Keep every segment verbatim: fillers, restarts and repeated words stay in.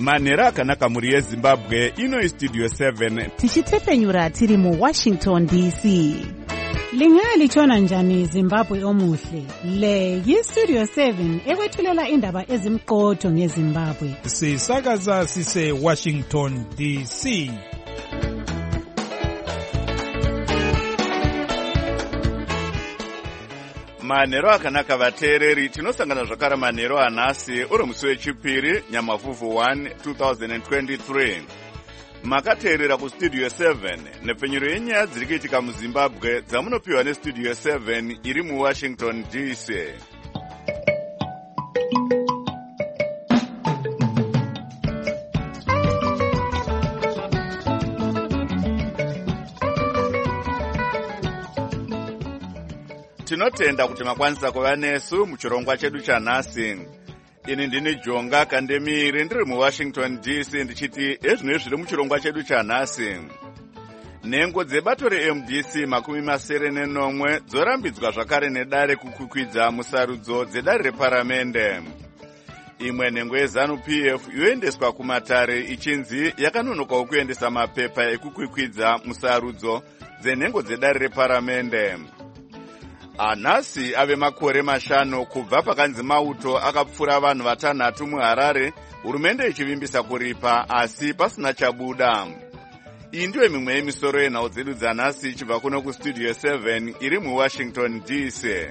manhero akanaka muri yezimbabwe. Ino istudio seven tichitepenyura tiri mu Washington D C. Lingalitshona njani Zimbabwe omuhle? Le yistudio seven ekwethulela indaba ezimqotho ngeZimbabwe. Sisakaza sise Washington D C. manhero akanaka vateereri. Tinosangana zvakare manhero anhasi uri musi wechipiri nyamavhuvhu one twenty twenty-three. Makateerera kustudio seven nepfenyuro yenyaya dziri kuitika muZimbabwe dzamunopiwa nestudio seven iri muWashington D C. Tinotenda kuti makwanisa kuva nesu muchirongwa chedu chanhasi. Ini ndini Jonga Kandemiri ndiri muWashington D C ndichiti ezvino zviri muchirongwa chedu chanhasi. Nhengo dzebato reM D C makumi masere nenomwe dzorambidzwa zvakare nedare kukwikwidza musarudzo dzedare reparamende. Imwe nhengo yeZanu P F yoendeswa kumatare ichinzi yakanonokawo kuendesa mapepa ekukwikwidza musarudzo dzenhengo dzedare reparamende. Anhasi ave makore mashanu kubva pakanzi mauto akapfura vanhu vatanhatu muHarare, hurumende ichivimbisa kuripa asi pasina chabuda. Iyi ndiyo mimwe yemisoro yenhau dzedu dzanhasi ichibva kuno kustudio seven iri muWashington D C.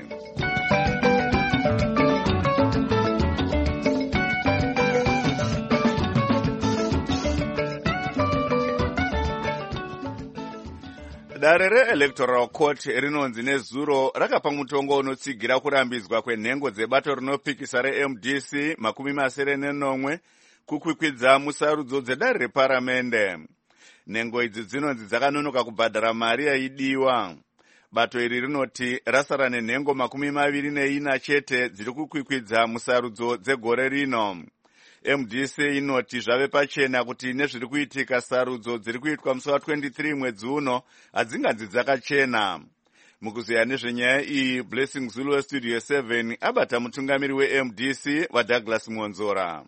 Dare reElectoral Court rinonzi nezuro rakapa mutongo unotsigira kurambidzwa kwenhengo dzebato rinopikisa reM D C makumi masere nenomwe kukwikwidza musarudzo dzedare reparamende. Nhengo idzi dzinonzi dzakanonoka kubhadhara mari yaidiwa. Bato iri rinoti rasara nenhengo makumi maviri neina chete dziri kukwikwidza musarudzo dzegore rino. M D C inoti zvave pachena kuti nezviri kuitika sarudzo dziri kuitwa musi wa-twenty-three mwedzi uno hadzinganzi dzakachena. Mukuziya nezvenyaya iyi, Blessing Zulu westudio seven abata mutungamiri weM D C waDouglas Mwonzora.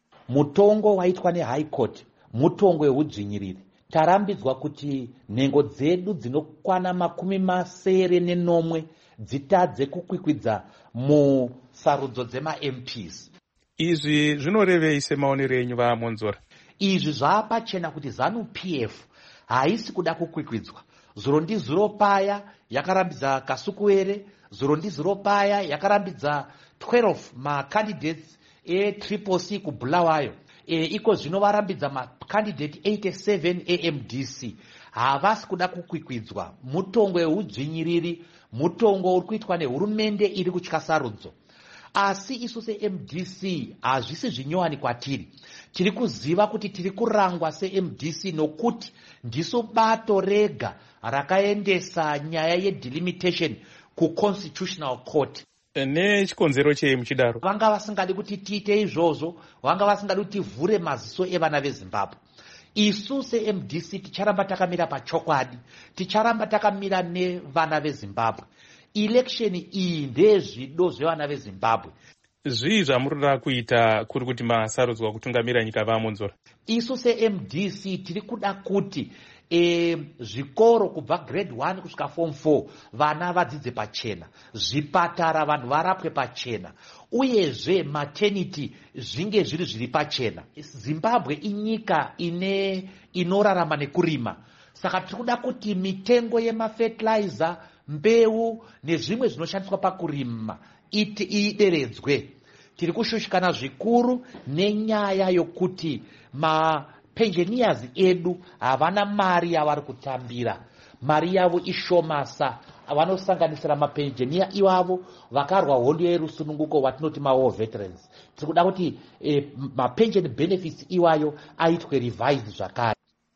Mutongo waitwa neHigh Court mutongo weudzvinyiriri. Tarambidzwa kuti nhengo dzedu dzinokwana makumi masere nenomwe dzitadze kukwikwidza musarudzo dzema-M Ps. Izvi zvinorevei semaonero enyu vaMonzora? Izvi zvapachena kuti Zanu P F haisi kuda kukwikwidza. Zuro ndizuro paya yakarambidza Kasukuwere, zuro ndizuro paya yakarambidza twelve macandidates e-Triple C kuBulawayo. E, iko zvino varambidza macandidate eighty-seven eM D C. Havasi kuda kukwikwidza. Mutongo weudzvinyiriri, mutongo uri kuitwa nehurumende iri kutya sarudzo. Asi isu seM D C hazvisi zvinyowani kwatiri. Tiri kuziva kuti tiri kurangwa seM D C nokuti ndiso bato rega rakaendesa nyaya yedelimitation kuConstitutional Court. Nechikonzero chei muchidaro? Vanga vasingadi kuti tiite izvozvo, vanga vasingadi kuti tivhure maziso evana veZimbabwe. Isu seM D C ticharamba takamira pachokwadi, ticharamba takamira nevana veZimbabwe. Election iyi ndezvido zvevana veZimbabwe. Zvii zvamurida kuita kuri kuti masarudzwa kutungamira nyika vaMonzora? Isu seM D C tiri kuda kuti e, zvikoro kubva grade one kusvika form four vana vadzidze pachena, zvipatara vanhu varapwe pachena, uyezve maternity zvinge zviri zviri pachena. Zimbabwe inyika ine inorarama nekurima. Saka tiri kuda kuti mitengo yemafertilizer, mbeu nezvimwe zvinoshandiswa pakurima iti ideredzwe. Tiri kushushikana zvikuru nenyaya yokuti mapensioners edu havana mari yavari kutambira. Mari yavo ishomasa. Vanosanganisira mapensioner ivavo vakarwa hondo yerusununguko watinoti ma-war veterans. Tiri kuda kuti eh, mapension benefits iwayo aitwe revised zvakare.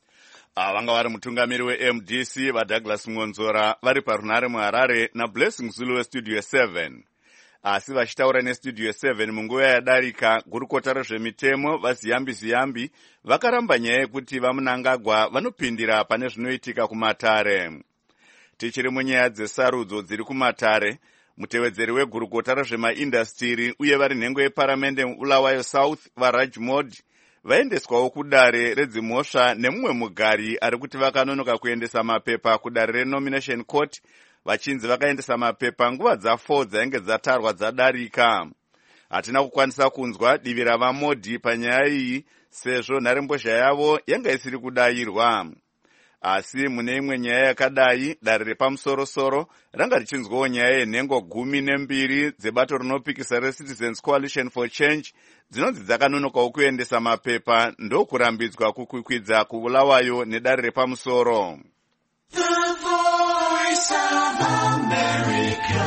Vanga vari mutungamiri weM D C vaDouglas Mwonzora vari parunare muHarare naBlessing Zulu westudio seven. Asi vachitaura nestudio seven munguva yadarika, gurukota rezvemitemo vaZiyambi Ziyambi vakaramba nyaya yekuti vaMunangagwa vanopindira pane zvinoitika kumatare. Tichiri munyaya dzesarudzo dziri kumatare, mutevedzeri wegurukota rezvemaindastiri uye vari nhengo yeparamende muBulawayo South vaRaj Modi vaendeswawo kudare redzimhosva nemumwe mugari ari kuti vakanonoka kuendesa mapepa kudare renomination court vachinzi vakaendesa mapepa nguva dza4 dzainge dzatarwa dzadarika. Hatina kukwanisa kunzwa divi ravamodhi panyaya iyi sezvo nharembozha yavo yanga isiri kudayirwa. Asi mune imwe nyaya yakadai, dare repamusorosoro ranga richinzwawo nyaya yenhengo gumi nembiri dzebato rinopikisa reCitizens Coalition for Change dzinonzi dzakanonokawo kuendesa mapepa ndokurambidzwa kukwikwidza kubulawayo nedare repamusoro. The Voice of America,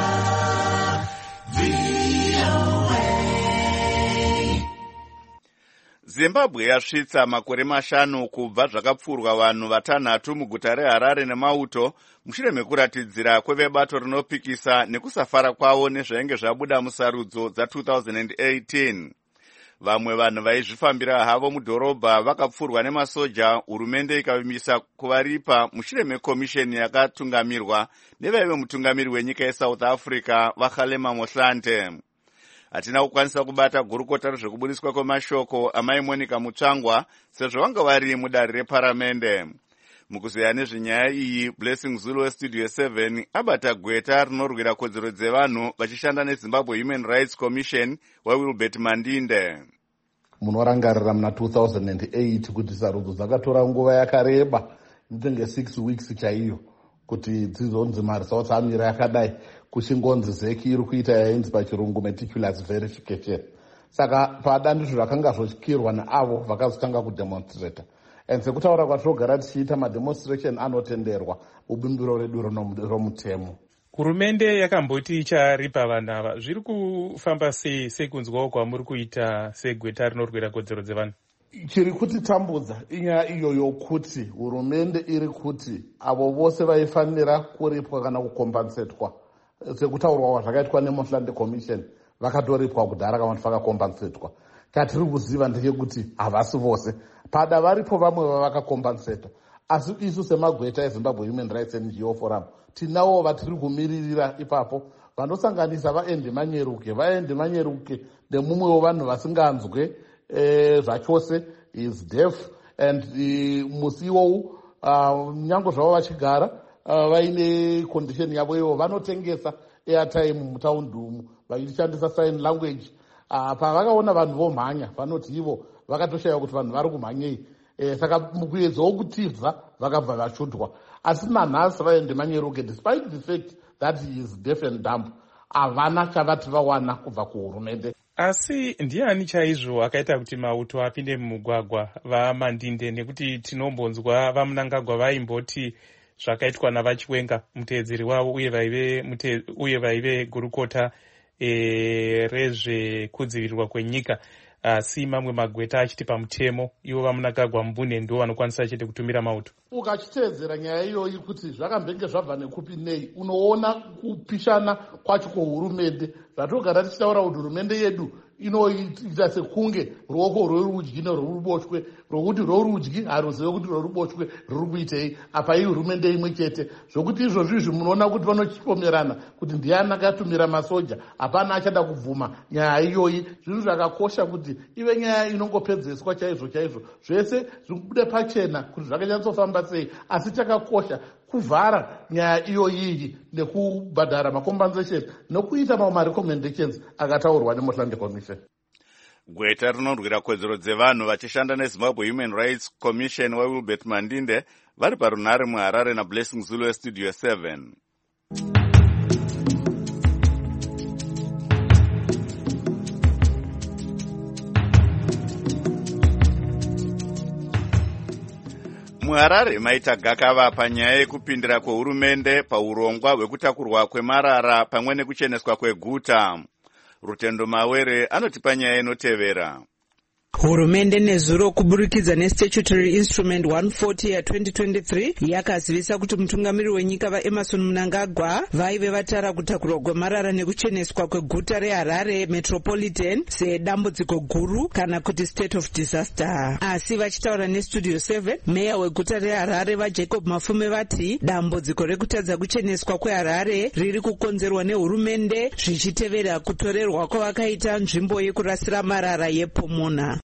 V O A. Zimbabwe yasvitsa makore mashanu kubva zvakapfurwa vanhu vatanhatu muguta reHarare nemauto mushure mekuratidzira kwevebato rinopikisa nekusafara kwavo nezvainge zvabuda musarudzo dza two thousand eighteen. Vamwe vanhu vaizvifambira havo mudhorobha vakapfurwa nemasoja, hurumende ikavimisa kuvaripa mushure mekomisheni yakatungamirwa nevaive mutungamiri wenyika yeSouth Africa vaKgalema Mohlante. Hatina kukwanisa kubata gurukota rezvekubudiswa kwemashoko amai Monica Mutsvangwa sezvo vanga vari mudare reparamende. Mukuzeya nezvenyaya iyi, Blessing Zulu weStudio seven abata gweta rinorwira kodzero dzevanhu vachishanda neZimbabwe Human Rights Commission waWilbert Mandinde. Munorangarira muna two thousand eight kuti sarudzo dzakatora nguva yakareba ndenge six weeks chaiyo kuti dzizonzi marisautsi amira yakadai kuchingonzi zeki iri kuita yainzi pachirungu meticulous verification. Saka padandizvo rakanga zvotyirwa neavo vakazotanga kudemonstrata. And sekutaura kwatinogara tichiita mademonstration anotenderwa mubumbiro redu romutemo. Hurumende yakamboti icharipa vanhu ava. Zviri kufamba sei sekunzwawo kwamuri kuita segweta rinorwira kodzero dzevanhu? Chiri kutitambudza inyaya iyo yokuti hurumende iri kuti avo vose vaifanira kuripwa kana kukompensetwa sekutaurwa zvakaitwa neMohlante Commission vakatoripwa kudhara kana kuti vakakompensetwa. Katiri kuziva ndechekuti havasi vose. Pada varipo vamwe vavakakompenseta. Asi isu semagweta eZimbabwe Human Rights N G O Forum tinawo vatiri kumiririra ipapo vanosanganisa vaEndi Manyeruke. vaEndi Manyeruke nemumwewo vanhu vasinganzwe eh, zvachose is deaf and uh, musi iwowu uh, nyange zvavo vachigara uh, vaine condition yavo ivo vanotengesa airtime mutaundi umu vachishandisa sign language. Uh, pavakaona vanhu vomhanya vanoti ivo vakatoshaya kuti vanhu vari kumhanyei. E, saka mukuedza wokutibva vakabva vashudwa. Asi nanhasi vaEndi Manyeruke, despite the fact that he is deaf and dumb, havana chavati vawana kubva kuhurumende. Asi ndiani chaizvo akaita kuti mauto apinde mumugwagwa vaMandinde, nekuti tinombonzwa vaMunangagwa vaimboti zvakaitwa navaChiwenga muteedzeri wavo uye vaive mute, uye vaive gurukota e, rezvekudzivirirwa kwenyika. Asi mamwe magweta achiti pamutemo ivo vaMunangagwa Mbune ndo vanokwanisa chete kutumira mauto. Ukachiteedzera nyaya iyoyi kuti zvakambenge zvabva nekupi nei, unoona kupishana kwacho kwohurumende. Zvatogara tichitaura kuti hurumende yedu inoita sekunge ruoko rwerudyi nerworuboshwe, rwokuti rworudyi haruzive kuti rworuboshwe ruri kuitei. Apa iyi hurumende imwe chete. Zvokuti izvozvo izvi munoona kuti vanochipomerana kuti ndiani akatumira masoja, hapana achada kubvuma nyaya iyoyi. Zvinhu zvakakosha kuti ive nyaya inongopedzeswa chaizvo chaizvo. Zvese zvikubude pachena kuti zvakanyatsofamba sei, asi chakakosha kuvhara nyaya iyoyi nekubhadhara macompensation nokuita mamwe marecommendations akataurwa neMohlante Commission. Gweta rinorwira kodzero dzevanhu vachishanda neZimbabwe Human Rights Commission waWilbert Mandinde vari parunhare muHarare naBlessing Zulu weStudio seven. MuHarare maita gakava panyaya yekupindira kwehurumende paurongwa hwekutakurwa kwemarara pamwe nekucheneswa kweguta. Rutendo Mawere anotipa nyaya inotevera. Hurumende nezuro kuburikidza neStatutory Instrument one forty ya twenty twenty-three yakazivisa kuti mutungamiri wenyika vaEmmerson Mnangagwa vaive vatara kutakurwa kwemarara nekucheneswa kweguta reHarare Metropolitan sedambudziko guru kana kuti state of disaster. Asi vachitaura neStudio seven, meya weguta reHarare vaJacob Mafume vati dambudziko rekutadza kucheneswa kweHarare riri kukonzerwa nehurumende zvichitevera kutorerwa kwavakaita nzvimbo yekurasira marara yePomona. Yakati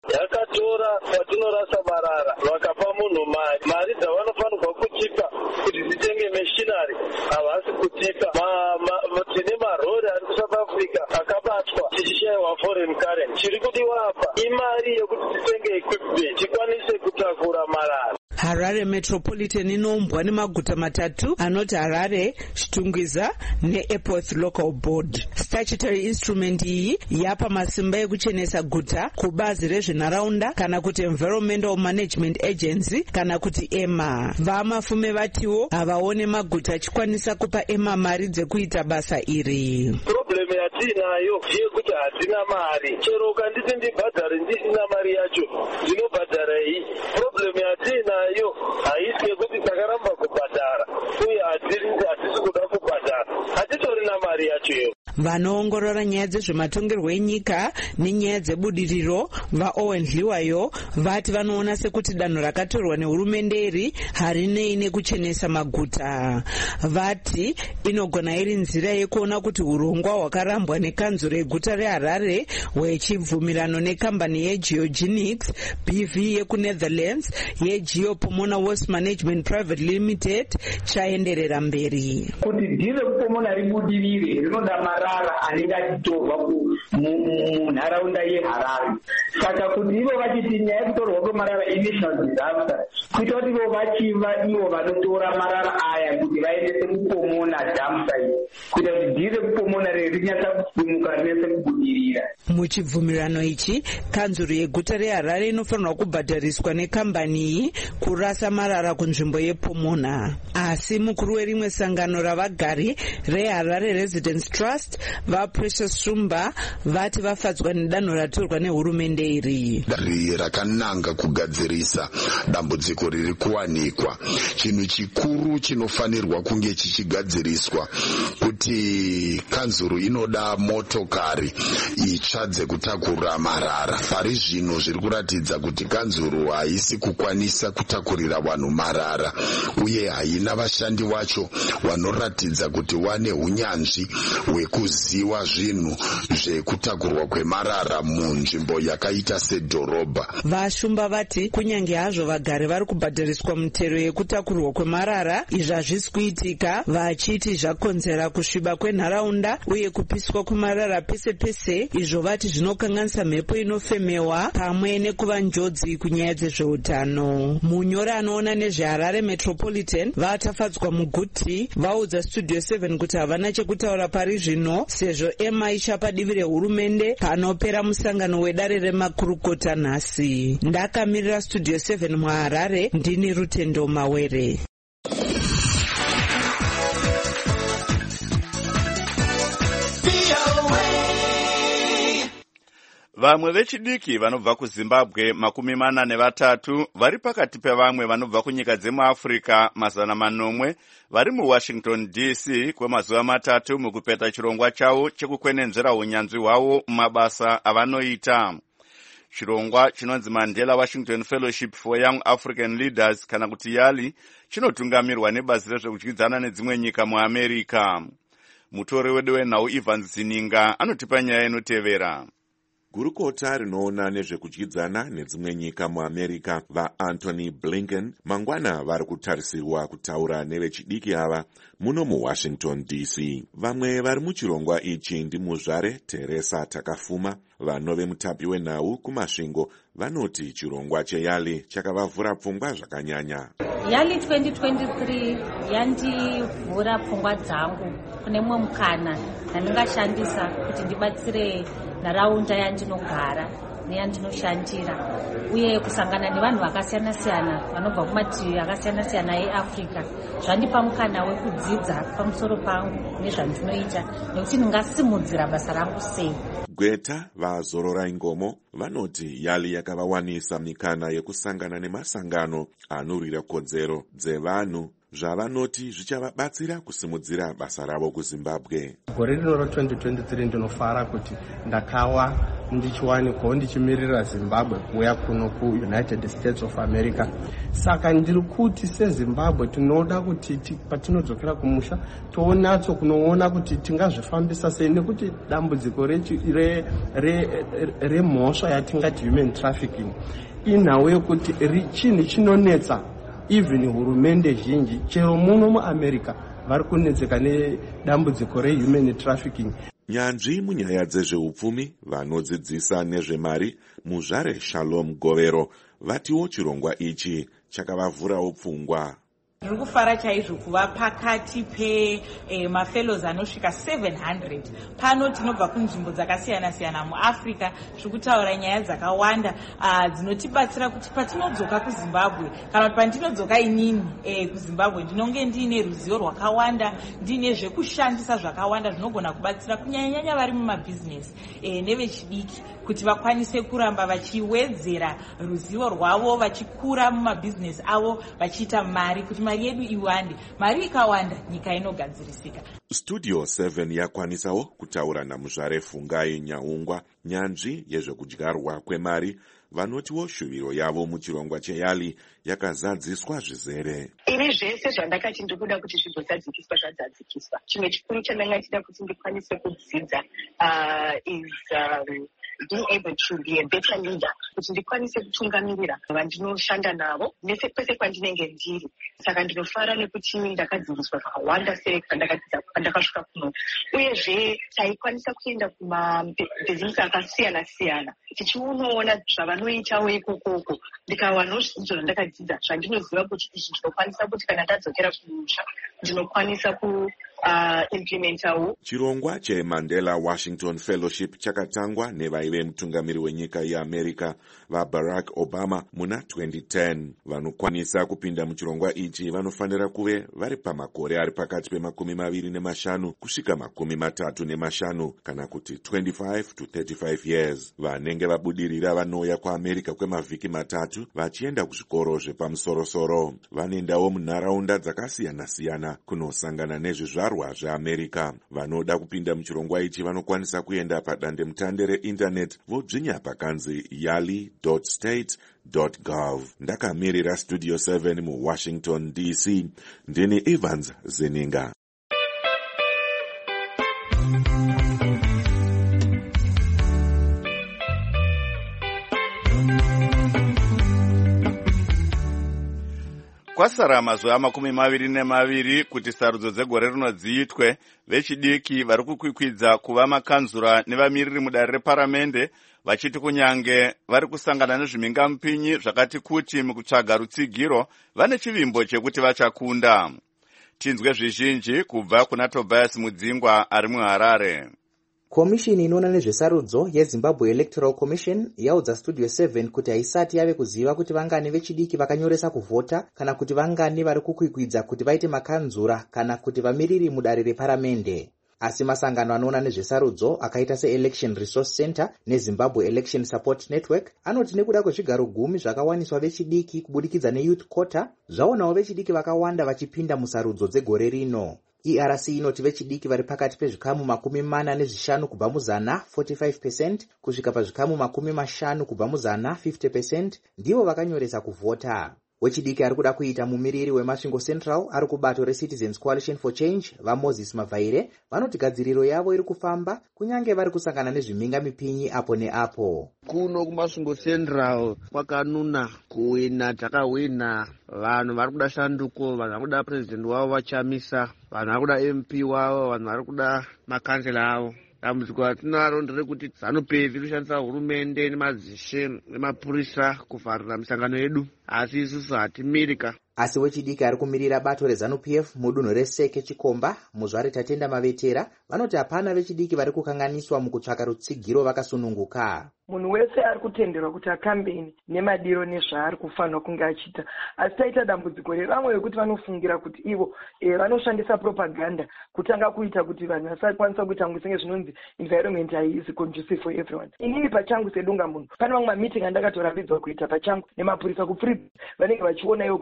vakatora kwatinorasa marara vakapa munhu mari mari dzavanofanirwa kutipa kuti dzitenge meshinari havasi kutipa. Tine marori ari kusouth africa akabatwa tichishayiwa foreign currency. Chiri kudiwa apa imari yekuti titenge equipment tikwanise kutakura marara. Harare Metropolitan inoumbwa nemaguta matatu anoti Harare, Chitungwiza neEpworth Local Board. Statutory instrument iyi yapa masimba ekuchenesa guta kubazi rezvenharaunda kana kuti Environmental Management Agency kana kuti E M A. Vamafume vatiwo havaone maguta achikwanisa kupa E M A mari dzekuita basa iri. Problem yatinayo yekuti hatina mari. Chero ukanditi ndibhadhare ndisina mari yacho ndinobhadhara iyi. Problem yatinayo yo haisi yekuti takaramba kubhadhara uye hatisi kuda kubhadhara, hatitorina mari yacho yo. Vanoongorora nyaya dzezvematongerwo enyika nenyaya dzebudiriro vaOwen Dliwayo vati vanoona sekuti danho rakatorwa nehurumende iri harinei nekuchenesa maguta. Vati inogona iri nzira yekuona kuti urongwa hwakarambwa nekanzuro yeguta reHarare hwechibvumirano nekambani yeGeogenics B V yekuNetherlands yeGeopomona Waste Management Private Limited chaenderera mberi. Kuti dhiri kupomona ribudirire rinoda marara anenge achitorwa munharaunda yeHarare. Saka kuti ivo vachiti nyaya yekutorwa kwemarara initial disaster, kuita kuti ivo vachiva ivo vanotora marara aya kuti vaendese kupomona dam site, kuita kuti dhiri kupomona rinyatsa kusimuka rinese kubudirira. Muchibvumirano ichi kanzuro yeguta reHarare inofanirwa kubhadhariswa nekambani iyi kurasa marara kunzvimbo yePomona. Asi mukuru werimwe sangano ravagari reHarare Residence Trust vaPrecious Shumba vati vafadzwa nedanho ratorwa nehurumende iri. Dari rakananga kugadzirisa dambudziko riri kuwanikwa. Chinhu chikuru chinofanirwa kunge chichigadziriswa kuti kanzuro inoda motokari itsva dzekutakura marara. Pari zvino zviri kuratidza kuti kanzuro haisi kukwanisa kutakurira vanhu marara uye haina vashandi vacho vanoratidza kuti wane hunyanzvi hwekuziva zvinhu zvekutakurwa kwemarara munzvimbo yakaita sedhorobha. Vashumba vati kunyange hazvo vagari vari kubhadhariswa mutero yekutakurwa kwemarara, izvi hazvisi kuitika, vachiti zvakonzera kusviba kwenharaunda uye kupiswa kwemarara pese pese, izvo vati zvinokanganisa mhepo inofemewa pamwe nekuva njodzi kunyaya dzezveutano. Munyori anoona nezveHarare Metropolitan vatafadzwa muguti vaudza Studio seven kuti havana chekutaura pari zvino sezvo E M A ichapa divi rehurumende panopera musangano wedare remakurukota nhasi. Ndakamirira Studio seven muHarare, ndini Rutendo Mawere. Vamwe vechidiki vanobva kuZimbabwe makumi mana nevatatu vari pakati pevamwe vanobva kunyika dzemuAfrica mazana manomwe vari muWashington D C kwemazuva matatu mukupeta chirongwa chavo chekukwenenzvera unyanzvi hwavo mumabasa avanoita. Chirongwa chinonzi Mandela Washington Fellowship for Young African Leaders kana kuti YALI chinotungamirwa nebazi rezvekudyidzana nedzimwe nyika muAmerica. Mutori wedu wenhau Evans Zininga anotipa nyaya inotevera. Gurukota rinoona nezvekudyidzana nedzimwe nyika muAmerica vaAnthony Blinken mangwana vari kutarisirwa kutaura nevechidiki ava muno muWashington D C. Vamwe vari muchirongwa ichi ndimuzvare Teresa Takafuma, vanove mutapi wenhau kumasvingo vanoti chirongwa cheYALI chakavavhura pfungwa zvakanyanya. YALI twenty twenty-three yandivhura pfungwa dzangu kune mumwe mukana ndandingashandisa kuti ndibatsire nharaunda yandinogara neyandinoshandira uye kusangana nevanhu vakasiyana-siyana vanobva kumativi akasiyana-siyana eAfrica zvandipa mukana wekudzidza pamusoro pangu nezvandinoita nekuti ndingasimudzira basa rangu sei. Gweta vaZorora Ingomo vanoti YALI yakavawanisa mikana yekusangana nemasangano anorwira kodzero dzevanhu zvavanoti zvichavabatsira kusimudzira basa ravo kuzimbabwe. Gore rino ra-twenty twenty-three ndinofara kuti ndakawa ndichiwanikwawo ndichimirira Zimbabwe kuuya kuno kuUnited States of America. Saka ndiri kuti seZimbabwe tinoda kuti patinodzokera kumusha toonatso kunoona kuti tingazvifambisa sei, nekuti dambudziko remhosva yatingati human trafficking inhau yekuti chinhu chinonetsa even hurumende zhinji chero muno muAmerica vari kunetseka nedambudziko rehuman trafficking. Nyanzvi munyaya dzezveupfumi vanodzidzisa nezvemari muzvare Shalom Govero vatiwo chirongwa ichi chakavavhurawo pfungwa. Ndiri kufara chaizvo kuva pakati pemafellows anosvika seven hundred. Pano tinobva kunzvimbo dzakasiyana siyana muAfrica zvekutaura nyaya dzakawanda dzinotibatsira kuti patinodzoka kuZimbabwe kana kuti pandinodzoka inini kuZimbabwe ndinonge ndiine ruzivo rwakawanda, ndiine zvekushandisa zvakawanda zvinogona kubatsira kunyanya-nyanya vari mumabhizinesi nevechidiki kuti vakwanise kuramba vachiwedzera ruzivo rwavo, vachikura mumabhizinesi avo, vachiita mari kuti mari yedu iwande. Mari ikawanda nyika inogadzirisika. Studio seven yakwanisawo kutaura namuzvare Fungai Nyaungwa, nyanzvi yezvekudyarwa kwemari, vanotiwo shuviro yavo muchirongwa cheyali yakazadziswa zvizere. Ini zvese zvandakati ndikuda kuti zvizozadzikiswa zvadzadzikiswa. Chimwe chikuru chandanga ndida kuti ndikwanise kudzidza is um, being able to be a better leader, kuti ndikwanise kutungamirira vandinoshanda navo nese kwese kwandinenge ndiri. Saka ndinofara nekuti ndakadzidziswa zvakawanda sei pandakasvika kuno, uyezve taikwanisa kuenda kumabhizinesi akasiyana siyana tichionaona zvavanoitawo ikokoko, ndikawanawo zvidzidzo zvandakadzidza zvandinoziva kuti izvi ndinokwanisa kuti kana ndadzokera kumusha ndinokwanisa ku Uh, implementawo. Chirongwa cheMandela Washington Fellowship chakatangwa nevaive mutungamiri wenyika yeAmerica vaBarack Obama muna twenty ten. Vanokwanisa kupinda muchirongwa ichi vanofanira kuve vari pamakore ari pakati pemakumi maviri nemashanu kusvika makumi matatu nemashanu kana kuti twenty-five to thirty-five years. Vanenge vabudirira vanouya kuAmerica kwemavhiki matatu vachienda kuzvikoro zvepamusorosoro. Vanoendawo munharaunda dzakasiyana siyana kunosangana nezvizvarwa zveAmerica. Vanoda kupinda muchirongwa ichi vanokwanisa kuenda padandemutande reinternet vodzvinya pakanzi yali dot state dot gov. Ndakamirira Studio seven muWashington D C, ndini Evans Zeninga. Kwasara mazuva makumi maviri nemaviri kuti sarudzo dzegore rino dziitwe, vechidiki vari kukwikwidza kuva makanzura nevamiriri mudare reparamende vachiti kunyange vari kusangana nezvimingamupinyi zvakati kuti mukutsvaga rutsigiro vane chivimbo chekuti vachakunda. Tinzwe zvizhinji kubva kuna Tobias Mudzingwa ari muHarare. Komishini inoona nezvesarudzo yeZimbabwe Electoral Commission yaudza Studio seven kuti haisati yave kuziva kuti vangani vechidiki vakanyoresa kuvhota kana kuti vangani vari kukwikwidza kuti vaite makanzura kana kuti vamiriri mudare reparamende. Asi masangano anoona nezvesarudzo akaita seElection Resource Center neZimbabwe Election Support Network anoti nekuda kwezvigaro gumi zvakawaniswa vechidiki kubudikidza neYouth Quota, zvaonawo vechidiki vakawanda vachipinda musarudzo dzegore rino. E R C inoti vechidiki vari pakati pezvikamu makumi mana nezvishanu kubva muzana forty-five percent kusvika pazvikamu makumi mashanu kubva muzana fifty percent ndivo vakanyoresa kuvhota. Wechidiki ari kuda kuita mumiriri weMasvingo Central ari kubato reCitizens Coalition for Change vaMoses Mavhaire vanoti gadziriro yavo iri kufamba kunyange vari kusangana nezvimingamipinyi apo neapo. Kuno kuMasvingo Central kwakanuna kuwina, takawina, vanhu vari kuda shanduko, vanhu vari kuda president wavo vachamisa, vanhu vari kuda M P wavo, vanhu vari kuda makansela avo. Dambudziko ratinaro nderekuti ZANU-P F iri kushandisa hurumende nemazishe nemapurisa kuvharira misangano yedu, asi isusu hatimirika. Asi wechidiki ari kumirira bato reZANU-P F mudunhu reSeke Chikomba muzvare Tatenda Mavetera vanoti hapana vechidiki vari kukanganiswa mukutsvaka rutsigiro vakasununguka. Munhu wese ari kutenderwa kuti akambeni nemadiro nezvaari kufanira kunge achiita, asi taita dambudziko revamwe vekuti vanofungira kuti ivo e, vanoshandisa propaganda kutanga kuita kuti vanhu vasakwanisa kuita senge zvinonzi environment haisi conducive for everyone. Inini pachangu sedunga munhu pane vamwe meeting andakatorambidzwa kuita pachangu nemapurisa kuFree vanenge vachiona ivo kuti pane vamwe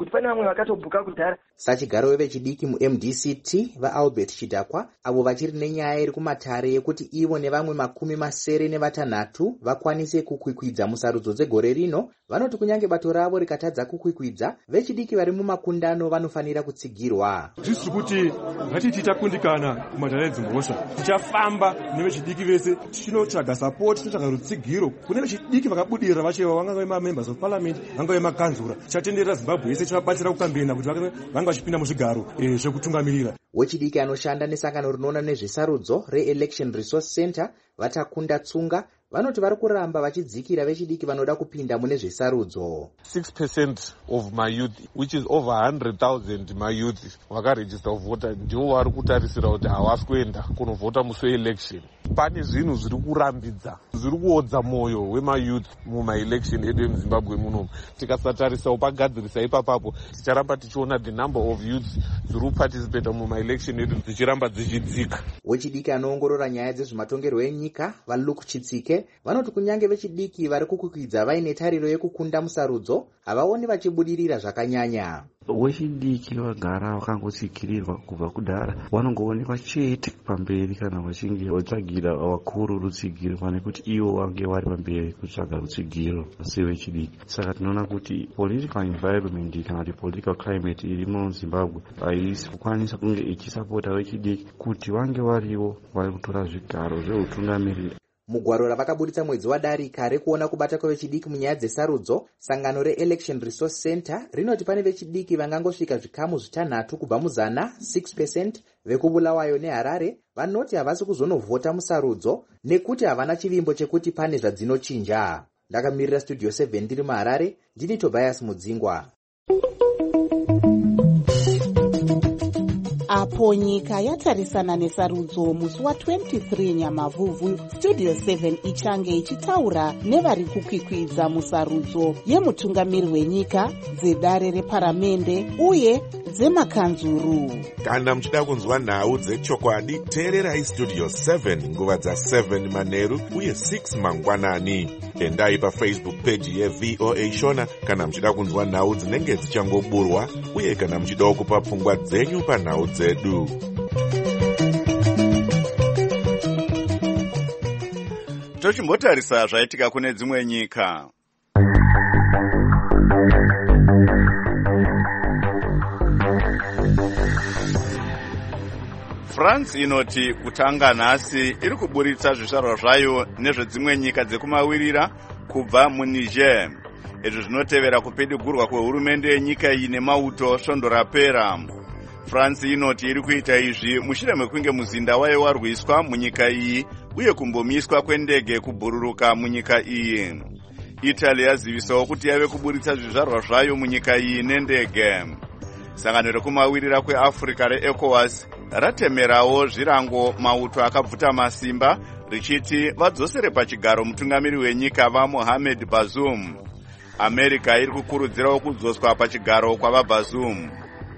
vanhu vakatobhuka kudhara. sachigaro vechidiki mu-M D C T vaAlbert Chidakwa avo vachiri nenyaya iri kumatare yekuti ivo nevamwe makumi masere nevatanhatu vakwanise kukwikwidza musarudzo dzegore rino, vanoti kunyange bato ravo rikatadza kukwikwidza, vechidiki vari mumakundano vanofanira kutsigirwa. Tisi kuti ngatiti takundikana kumatare edzimhosva, tichafamba nevechidiki vese tichinotsvaga sapoti, tichinotsvaga rutsigiro kune vechidiki vakabudirira vachewa, vangave mamembers of parliament, vangave makanzura. Tichatenderera Zimbabwe yese, tichabatsira kukambena kuti vange vachipinda muzvigaro zvekutungamirira. Wechidiki anoshanda nesangano rinoona nezvesarudzo re-Election Resource Center Vatakunda Tsunga vanoti vari kuramba vachidzikira vechidiki vanoda kupinda mune zvesarudzo. six percent of my youth, which is over one hundred thousand my youth vakaregister kuvhota, ndivo vari kutarisira kuti havasi kuenda kunovhota musi weelection. Pane zvinhu zviri kurambidza, zviri kuodza mwoyo wemayouth mumaelection edu emuzimbabwe munomu. Tikasatarisawo pagadzirisa ipapapo, ticharamba tichiona the number of youths zviri kuparticipata mumaelection edu dzichiramba dzichidzika. Wechidiki anoongorora nyaya dzezvematongerwo enyika vaLuke Chitsike vanoti kunyange vechidiki vari kukwikwidza vaine tariro yekukunda musarudzo, havaoni vachibudirira zvakanyanya. Wechidiki vagara vakangotsikirirwa kubva kudhara, vanongoonekwa chete pamberi kana vachinge vatsvagira vakuru rutsigiro, pane kuti ivo vange vari pamberi kutsvaga rutsigiro sevechidiki. Saka tinoona kuti political environment kana kuti political climate iri muZimbabwe haisi kukwanisa kunge ichisapota vechidiki kuti vange varivo vari kutora zvigaro zveutungamiriri. Mugwaro ravakaburitsa mwedzi wadarika rekuona kubata kwevechidiki munyaya dzesarudzo, sangano re-Election Resource Center rinoti pane vechidiki vangangosvika zvikamu zvitanhatu kubva muzana six percent vekubulawayo neHarare vanoti havasi kuzonovhota musarudzo nekuti havana chivimbo chekuti pane zvadzinochinja. Ndakamirira Studio seven ndiri muHarare, ndini Tobias Mudzingwa. Apo nyika yatarisana nesarudzo musi wa-twenty-three Nyamavhuvhu, Studio seven ichange ichitaura nevari kukwikwidza musarudzo yemutungamiri wenyika, dzedare reparamende uye dzemakanzuru. Kana muchida kunzwa nhau dzechokwadi, teererai Studio seven nguva dza-seven manheru uye six mangwanani. Endai paFacebook page yeV O A Shona kana muchida kunzwa nhau dzinenge dzichangoburwa uye kana muchida kupa pfungwa dzenyu panhau dzedu. Tochimbotarisa zvaitika kune dzimwe nyika. France inoti kutanga nhasi iri kuburitsa zvizvarwa zvayo nezvedzimwe nyika dzekumawirira kubva muNiger. Izvi zvinotevera kupedigurwa kwehurumende yenyika iyi nemauto svondo rapera. France inoti iri kuita izvi mushure mekunge muzinda wayo warwiswa munyika iyi uye kumbomiswa kwendege kubhururuka munyika iyi. Italy yazivisawo kuti yave kuburitsa zvizvarwa zvayo munyika iyi nendege. Sangano rekumawirira kweAfrica reECOWAS ratemerawo zvirango mauto akabvuta masimba richiti vadzosere pachigaro mutungamiri wenyika vaMohamed Bazoum. America iri kukurudzirawo kudzoswa pachigaro kwavaBazoum.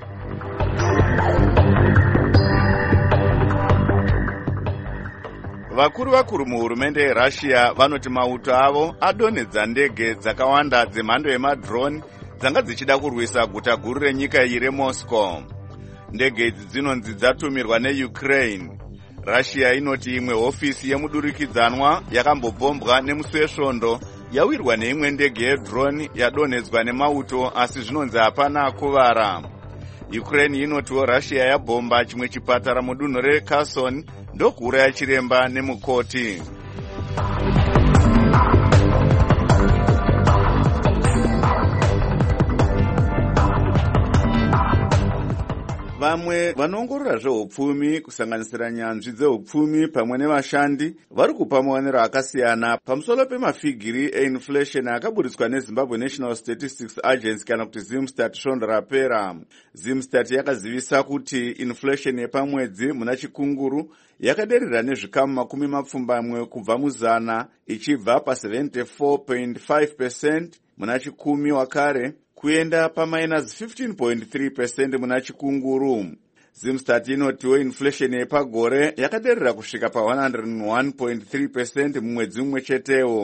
Vakuru vakuru muhurumende yeRussia vanoti mauto avo adonhedza ndege dzakawanda dzemhando yemadrone dzanga dzichida kurwisa guta guru renyika iyi reMoscow. Ndege idzi dzinonzi dzatumirwa neUkraine. Russia inoti imwe hofisi yemudurikidzanwa yakambobhombwa nemusi wesvondo yawirwa neimwe ndege yedrone yadonhedzwa nemauto asi zvinonzi hapana akuvara. Ukraine inotiwo Russia yabhomba chimwe chipatara mudunhu reKherson ndokuuraya chiremba nemukoti. Vamwe vanoongorora zveupfumi kusanganisira nyanzvi dzeupfumi pamwe nevashandi vari kupa maonero akasiyana pamusoro pemafigiri einflation akaburitswa neZimbabwe National Statistics Agency kana kuti Zimstat svondo rapera. Zimstat yakazivisa kuti inflation yepamwedzi muna chikunguru yakaderera nezvikamu makumi mapfumbamwe kubva muzana ichibva pa-seventy-four point five percent muna chikumi wakare kuenda pa-minus fifteen point three percent muna chikunguru. Zimstat inotiwo inflation yepagore yakaderera kusvika pa-one hundred one point three percent mumwedzi mumwe chetewo.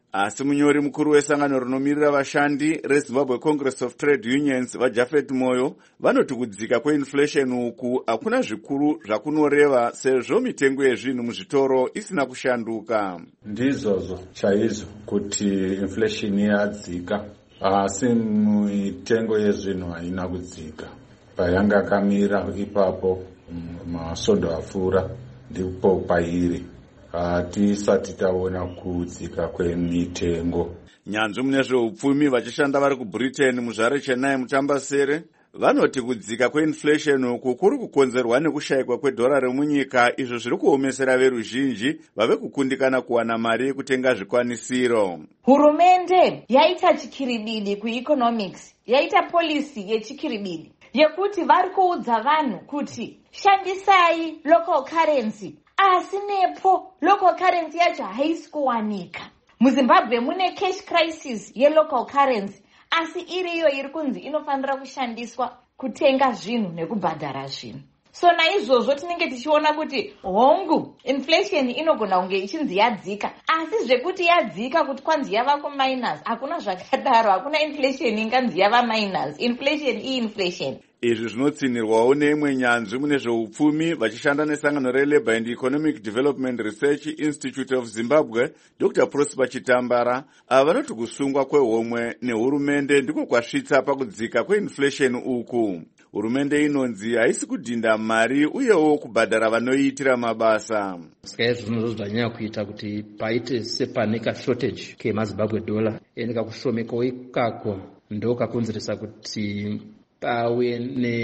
asi munyori mukuru wesangano rinomirira vashandi rezimbabwe congress of trade unions vajafet moyo vanoti kudzika kweinflation uku hakuna zvikuru zvakunoreva sezvo mitengo yezvinhu muzvitoro isina kushanduka. Ndizvozvo chaizvo kuti inflation yadzika, asi mitengo yezvinhu haina kudzika. Payanga kamira ipapo masondo apfuura ndipo pairi. Hatisati taona kudzika kwemitengo. Nyanzvi mune zveupfumi vachishanda vari kuBritain muzvare Chennai mutambasere vanoti kudzika kweinflation uku kuri kukonzerwa nekushayikwa kwedhora remunyika, izvo zviri kuomesera veruzhinji vave kukundikana kuwana mari yekutenga zvikwanisiro. Hurumende yaita chikiribidi kueconomics, yaita policy yechikiribidi yekuti vari kuudza vanhu kuti shandisai local currency, asi nepo local currency yacho haisi kuwanika. MuZimbabwe mune cash crisis yelocal currency, asi iriyo iri kunzi inofanira kushandiswa kutenga zvinhu nekubhadhara zvinhu. So naizvozvo tinenge tichiona kuti hongu inflation inogona kunge ichinzi yadzika, asi zvekuti yadzika kuti kwanzi yava kuminus hakuna zvakadaro. Hakuna inflation inganzi yava minus. Inflation i inflation. Izvi zvinotsinirwawo neimwe nyanzvi mune zveupfumi vachishanda nesangano reLabour and Economic Development Research Institute of Zimbabwe, Doctor Prosper Chitambara, ava vanoti kusungwa kwehomwe nehurumende ndiko kwasvitsa pakudzika kweinflation uku. Hurumende inonzi haisi kudhinda mari uyewo kubhadhara vanoiitira mabasa. Saka izvozvo zvanyanya kuita kuti paite sepaneka shortage kemaZimbabwe dollar enika kushomekawo ikako ndokakonzeresa kuti pave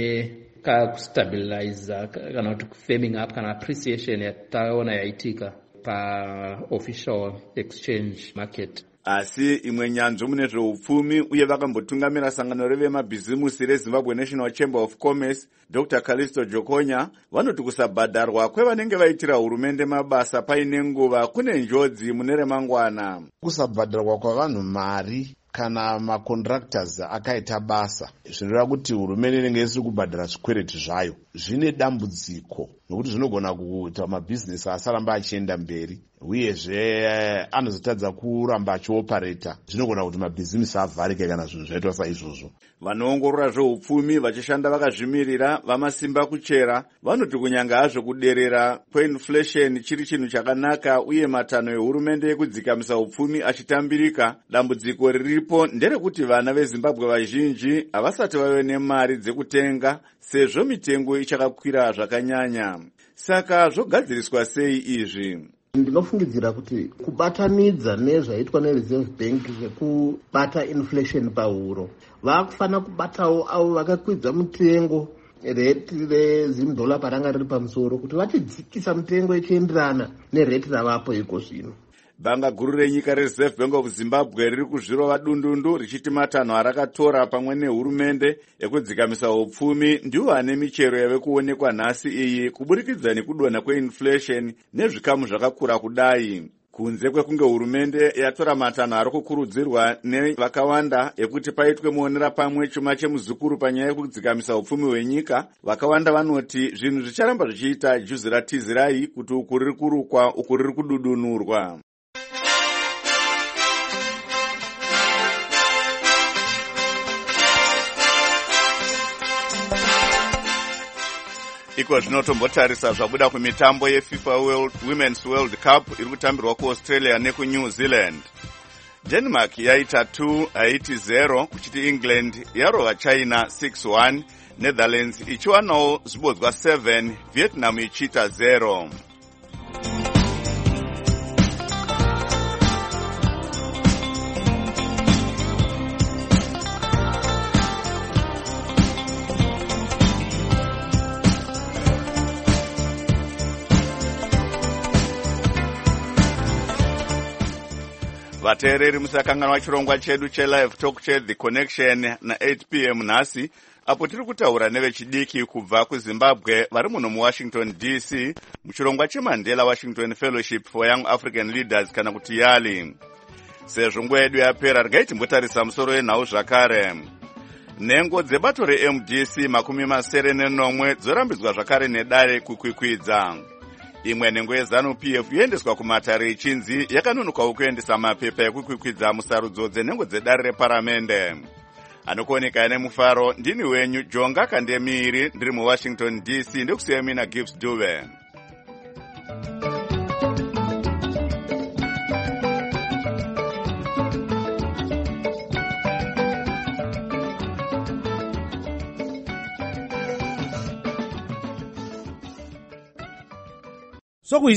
nekustabiliza kana kuti firming up kana appreciation yataona yaitika paofficial exchange market. Asi imwe nyanzvi mune zveupfumi uye vakambotungamira sangano revemabhizimusi reZimbabwe National Chamber of Commerce, Doctor Callisto Jokonya, vanoti kusabhadharwa kwevanenge vaitira hurumende mabasa paine nguva kune njodzi mune remangwana. Kusabhadharwa kwavanhu mari kana macontractors akaita basa zvinoreva kuti hurumende inenge isiri kubhadhara zvikwereti zvayo, zvine dambudziko nokuti zvinogona kuita mabhizinesi asaramba achienda mberi, uyezve anozotadza kuramba achiopareta, zvinogona kuti mabhizinesi avharike kana zvinhu zvaitwa saizvozvo. Vanoongorora zveupfumi vachishanda vakazvimirira vamasimba kuchera vanoti kunyanga hazvo kuderera kweinflation chiri chinhu chakanaka uye matanho ehurumende ekudzikamisa upfumi achitambirika, dambudziko riripo nderekuti vana veZimbabwe vazhinji havasati vave nemari dzekutenga sezvo mitengo ichakakwira zvakanyanya. Saka zvogadziriswa sei izvi? Ndinofungidzira kuti kubatanidza nezvaitwa neReserve Bank zvekubata inflation pahuro, vakufana kubatawo avo vakakwidza mutengo rate rezimdola paranga riri pamusoro kuti vachidzikisa mutengo ichienderana nerate ravapo iko zvino. Banga guru renyika reReserve Bank of Zimbabwe riri kuzvirova dundundu richiti matanho arakatora pamwe nehurumende ekudzikamisa upfumi ndiwo ane michero yave kuonekwa nhasi iyi kuburikidza nekudonha kweinflation nezvikamu zvakakura kudai. Kunze kwekunge hurumende yatora matanho ari kukurudzirwa nevakawanda ekuti paitwe muonera pamwe chuma chemuzukuru panyaya yekudzikamisa upfumi hwenyika, vakawanda vanoti zvinhu zvicharamba zvichiita juzi ratizirai kuti uku riri kurukwa uku riri kududunurwa. Iko zvinotombotarisa zvabuda kumitambo yeFIFA World Women's World Cup iri kutambirwa kuAustralia nekuNew Zealand. Denmark yaita two Haiti zero kuchiti England yarova China six one, Netherlands ichiwanawo zibodzwa seven, Vietnam ichiita zero. Vateereri musakanganwa chirongwa chedu chelive talk chat The Connection na eight p m nhasi, apo tiri kutaura nevechidiki kubva kuZimbabwe vari muno muWashington D C muchirongwa cheMandela Washington Fellowship for Young African Leaders kana kuti YALI. Sezvo nguva yedu yapera, regai timbotarisa musoro yenhau zvakare. Nhengo dzebato reM D C makumi masere nenomwe dzorambidzwa zvakare nedare kukwikwidza. imwe nhengo yeZANU-P F yoendeswa kumatare ichinzi yakanonokawo kuendesa mapepa ekukwikwidza musarudzo dzenhengo dzedare reparamende. Anokuoneka nemufaro ndini wenyu Jonga Kandemiri ndiri muWashington D C ndikusiya mina Gibbs Dube.